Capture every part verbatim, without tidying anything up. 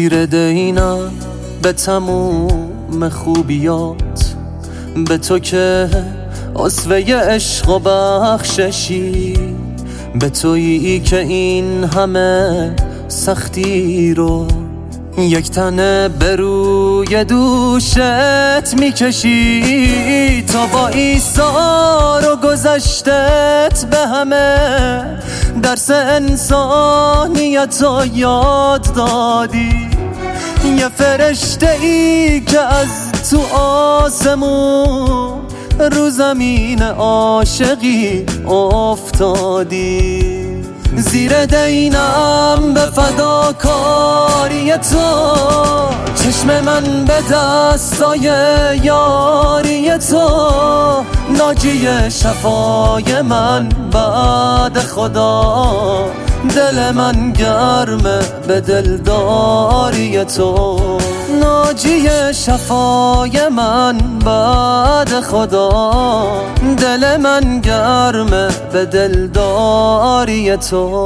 زیر دینم به تموم خوبیات، به تو که عصوه عشق و بخششی، به تویی که این همه سختی رو یک تنه به روی دوشت میکشی. تو با ایثار و گذشتت به همه درس انسانیت رو یاد دادی. یه فرشته ای که از تو آسمون رو زمین عاشقی افتادی. زیر دینم به فداکاری تو، چشم من به دستای یاری تو، ناجی شفای من بعد خدا. دل من گرمه به دلداری تو، ناجی شفای من بعد خدا. دل من گرمه به دلداری تو.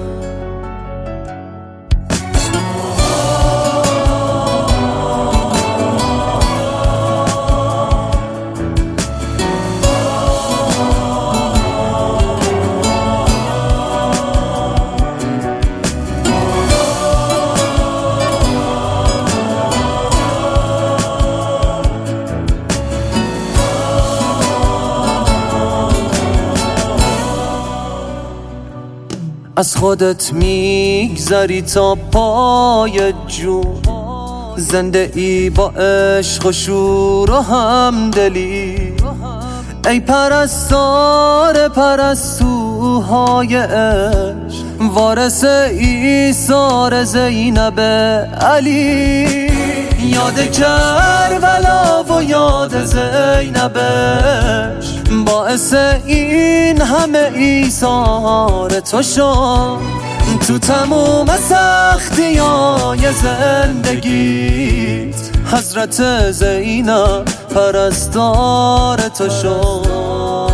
از خودت میگذری تا پای جون، زنده ای با عشق و شور و همدلی. ای پرستار پرستوهای عشق، وارث ایثار زینب علی. یاد کربلا و یاد زینبش، باعث این همه ایثار تو شد. تو تموم سختیای زندگیت حضرت زینب پرستار تو شد.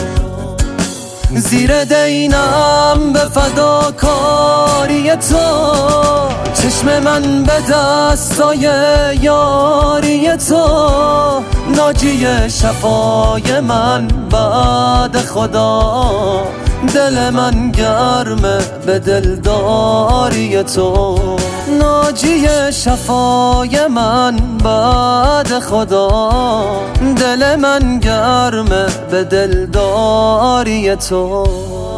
زیر دینم به فداکاری تو، چشم من به دستای یاری تو، ناجی شفای من بعد خدا. دل من گرمه به دلداری تو، ناجی شفای من بعد خدا. دل من گرمه به دلداری تو.